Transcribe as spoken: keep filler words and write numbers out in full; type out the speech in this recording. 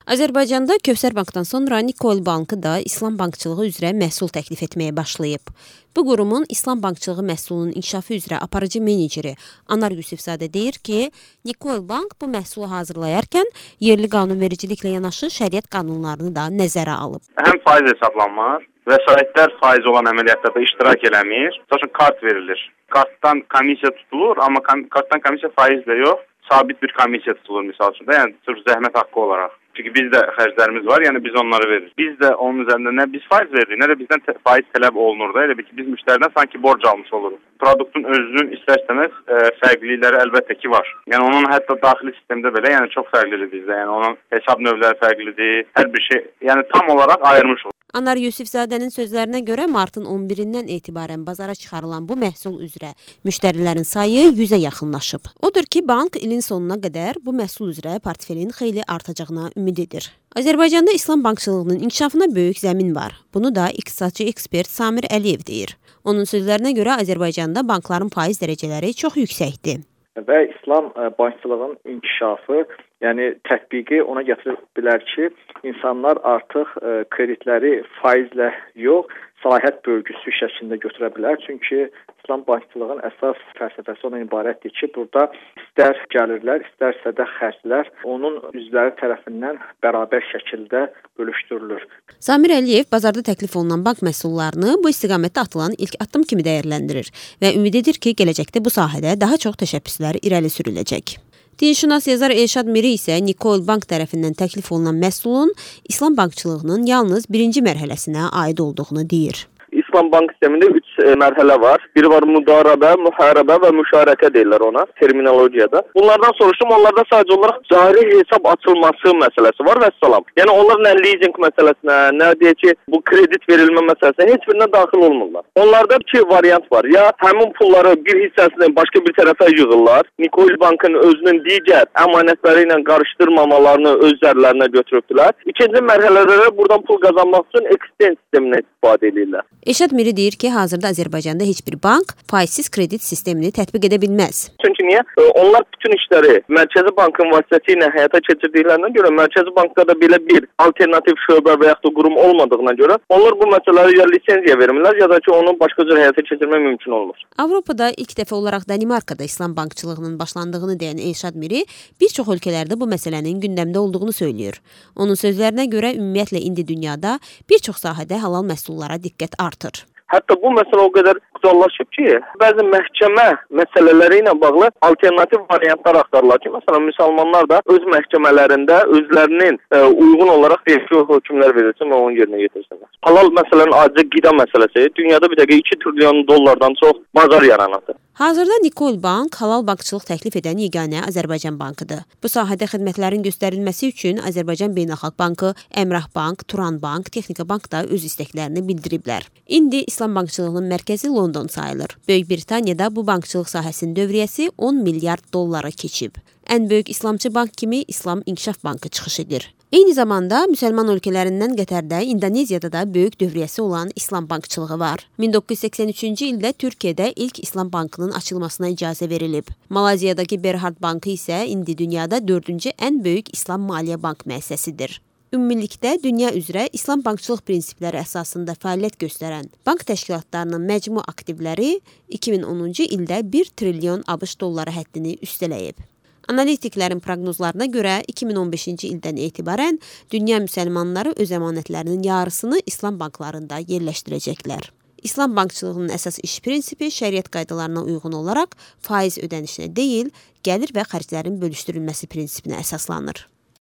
Azərbaycanda Kövsər Bankdan sonra Nikol Bankı da İslam bankçılığı üzrə məhsul təklif etməyə başlayıb. Bu qurumun İslam bankçılığı məhsulunun inkişafı üzrə aparıcı meneceri Anar Yusifzadə deyir ki, Nikol Bank bu məhsulu hazırlayarkən yerli qanunvericiliklə yanaşı şəriət qanunlarını da nəzərə alıb. Həm faiz hesablanmır, vəsaitlər faiz olan əməliyyatda da iştirak eləmir. Məsələn, kart verilir. Kartdan komissiya tutulur, amma kartdan komissiya faizlə yox, sabit bir komissiya tutulur misal üçün də, yəni sırf zəhmət haqqı olaraq. Çünki bizdə xərclərimiz var, yəni biz onları veririk. Biz də onun üzərində nə biz faiz veririk, nə də bizdən faiz tələb olunur da, elə bil ki, biz müştəridən sanki borc almış oluruq. Produktun özünün istər-istəməz e, fərqlilikləri əlbəttə ki var. Yəni onun hətta daxili sistemdə belə, yəni çox fərqlidir bizdə. Yəni onun hesab növləri fərqlidir, hər bir şey, yəni tam olaraq ayırmışıq. Anar Yusifzadənin sözlərinə görə martın on birindən etibarən bazara çıxarılan bu məhsul üzrə müştərilərin sayı yüzə yaxınlaşıb. Odur ki, bank ilin sonuna qədər bu məhsul üzrə portfelin xeyli artacağına ümid edir. Azərbaycanda İslam bankçılığının inkişafına böyük zəmin var. Bunu da iqtisadçı ekspert Samir Əliyev deyir. Onun sözlərinə görə Azərbaycanda bankların faiz dərəcələri çox yüksəkdir. Və İslam bankçılığının inkişafı, yəni tətbiqi ona gətirə bilər ki, insanlar artıq kreditləri faizlə yox, səlahiyyət bölgüsü şəklində götürə bilər. Çünki İslam bankçılığının əsas fəlsəfəsi ona ibarətdir ki, burada istər gəlirlər, istərsə də xərclər onun üzvləri tərəfindən bərabər şəkildə bölüşdürülür. Samir Əliyev bazarda təklif olunan bank məhsullarını bu istiqamətdə atılan ilk addım kimi dəyərləndirir və ümid edir ki, gələcəkdə bu sahədə daha çox təşəbbüslər irəli sürüləcək. Dinşünas yazar Elşad Miri isə Nikol Bank tərəfindən təklif olunan məhsulun İslam bankçılığının yalnız birinci mərhələsinə aid olduğunu deyir. İslam bank sistemində üç e, mərhələ var. Biri var müdaribə, müharibə və müşarəkə deyirlər ona terminologiyada. Bunlardan soruşdum, onlarda sadəcə olaraq cari hesab açılması məsələsi var və salam. Yəni onlar nə leasing məsələsinə, nə deyək ki, bu kredit verilmə məsələsinə heç birinə daxil olmurlar. Onlarda iki variant var. Ya həmin pulları bir hissəsini başqa bir tərəfə yığırlar. Nikol Bankın özünün digər əmanətləri ilə qarışdırmamalarını öz üzərlərinə götürübdülər. İkinci mərhələdə də buradan pul qazanmaq üçün ekstern sistemindən istifadə edirlər. Elşad Miri deyir ki, hazırda Azərbaycanda heç bir bank faizsiz kredit sistemini tətbiq edə bilməz. Çünki niyə? Onlar bütün işləri Mərkəzi Bankın vasitəsilə həyata keçirdiklərinə görə, Mərkəzi Bankda da belə bir alternativ şöbə və yaxud da qurum olmadığına görə, onlar bu məsələləri ya lisenziya vermirlər, ya da ki, onu başqa cür həyata keçirmək mümkün olmur. Avropada ilk dəfə olaraq Danimarkada İslam bankçılığının başlandığını deyən Elşad Miri bir çox ölkələrdə bu məsələnin gündəmdə olduğunu söylüyor. Onun sözlərinə görə ümumiyyətlə indi dünyada bir çox sahədə halal məhsullara diqqət artır. Hətta bu məsələ o qədər qüsallaşıb ki, bəzi məhkəmə məsələləri ilə bağlı alternativ variantlar axtarırlar ki, məsələn, müsəlmanlar da öz məhkəmələrində özlərinin ə, uyğun olaraq vergi hökmlər verilsin və onun yerinə yetirsinlər. Halal məsələnin acı qida məsələsi dünyada bir dəqiqə iki trilyon dollardan çox bazar yaranır. Hazırda Nikol Bank halal bankçılıq təklif edən yeganə Azərbaycan bankıdır. Bu sahədə xidmətlərin göstərilməsi üçün Azərbaycan Beynəlxalq Bankı, Əmrah Bank, Turan Bank, Texnika Bank da öz istəklərini bildiriblər. İndi İslam bankçılığının mərkəzi London sayılır. Böyük Britaniyada bu bankçılıq sahəsinin dövriyyəsi on milyard dollara keçib. Ən böyük İslamçı bank kimi İslam İnkişaf Bankı çıxış edir. Eyni zamanda müsəlman ölkələrindən Qətərdə, İndoneziyada da böyük dövriyyəsi olan İslam bankçılığı var. min doqquz yüz səksən üçüncü ildə Türkiyədə ilk İslam bankının açılmasına icazə verilib. Malayziyadakı Berhad Bankı isə indi dünyada dördüncü ən böyük İslam maliyyə bank müəssisəsidir. Ümumilikdə dünya üzrə İslam bankçılıq prinsipləri əsasında fəaliyyət göstərən bank təşkilatlarının məcmu aktivləri iki min onuncu ildə bir trilyon ABŞ dolları həddini üstələyib. Analitiklərin proqnozlarına görə iki min on beşinci ildən etibarən dünya müsəlmanları öz əmanətlərinin yarısını İslam banklarında yerləşdirəcəklər. İslam bankçılığının əsas iş prinsipi şəriət qaydalarına uyğun olaraq faiz ödənişinə deyil, gəlir və xərclərin bölüşdürülməsi prinsipinə əsaslanır.